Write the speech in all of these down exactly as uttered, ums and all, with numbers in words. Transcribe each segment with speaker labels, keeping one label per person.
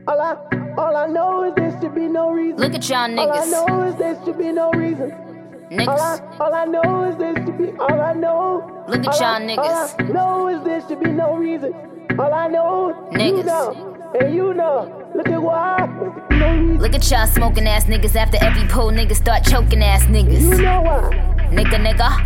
Speaker 1: All I, all I know is there should be no reason.
Speaker 2: Look at y'all
Speaker 1: All I
Speaker 2: niggas.
Speaker 1: know is there should be no reason. All
Speaker 2: Niggas.
Speaker 1: I, all I know is there should be. All I know.
Speaker 2: Look at
Speaker 1: all
Speaker 2: y'all
Speaker 1: I,
Speaker 2: niggas.
Speaker 1: All I know is there should be no reason. All I know. You
Speaker 2: Niggas.
Speaker 1: know, and you know. Look at why. No reason.
Speaker 2: Look at y'all smoking ass niggas. After every pull, niggas start choking ass
Speaker 1: You
Speaker 2: niggas.
Speaker 1: know why.
Speaker 2: Nigga,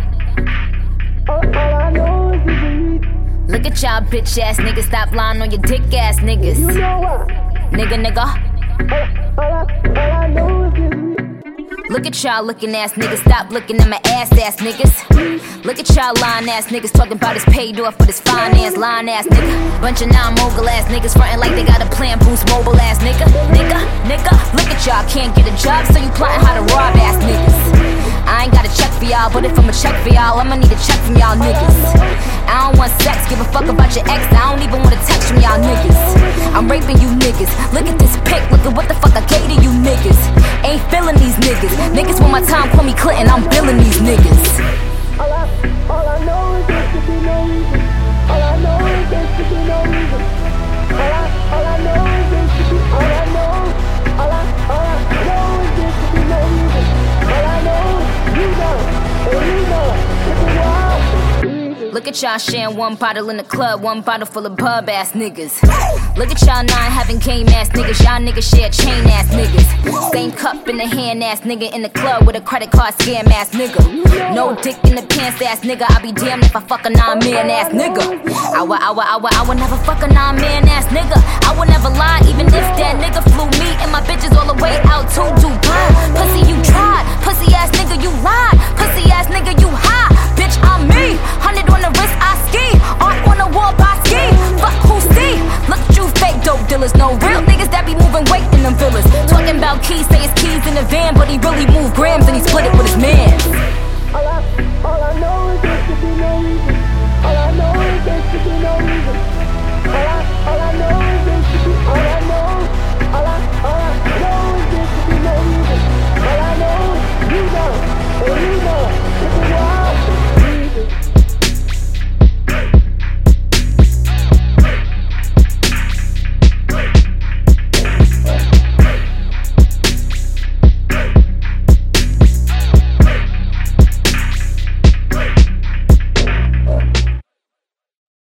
Speaker 2: nigga.
Speaker 1: All, all I know is there's a reason.
Speaker 2: Look at y'all bitch ass niggas. Stop lying on your dick ass
Speaker 1: You
Speaker 2: niggas.
Speaker 1: know why.
Speaker 2: Nigga, nigga.
Speaker 1: All, all, I, all I know is there's a reason.
Speaker 2: Look at y'all looking ass niggas. Stop looking at my ass ass niggas. Look at y'all lying ass niggas. Talking about his paid off with his finance lying ass nigga. Bunch of non-mogul ass niggas frontin' like they got a plan boost mobile ass nigga. Nigga, nigga. Look at y'all can't get a job, so you plotting how to rob ass niggas. I ain't got a check for y'all, but if I'ma check for y'all, I'ma need a check from y'all niggas. I don't want sex, give a fuck about your ex. I don't even want a text from y'all niggas. I'm raping you niggas. Look at this pic, look at what the fuck I gave to you niggas. Ain't feeling these niggas. Niggas want my time, call me Clinton, I'm billing these niggas.
Speaker 1: All I, all I know is there should be no reason. All I know is there should be no reason. All I, all I know is there should be. All I know, all I, all I know is there should be no reason. All I know, you know, and you know. Look at why. Reason.
Speaker 2: Look at y'all sharing one bottle in the club, one bottle full of bub ass niggas. Look at y'all nine having game ass niggas, y'all niggas share chain ass niggas. Same cup in the hand ass nigga in the club with a credit card scam ass nigga. No dick in the pants ass nigga, I be damned if I fuck a nine man ass nigga. I would, I would, I would, I would never fuck a nine man ass nigga. I would never lie even if that nigga flew me and my bitches all the way out to Dubai. Pussy you tried, pussy ass nigga you lied, pussy ass nigga you high. Bitch I'm me, hundred on the wrist I ski, art on the wall I ski. Fuck who see? Look at you fake dope dealers, no real niggas that be moving weight in them villas. Talking about keys, say his keys in the van, but he really moved grams and he split it with his man.
Speaker 1: All I, all I know is there should be no reason.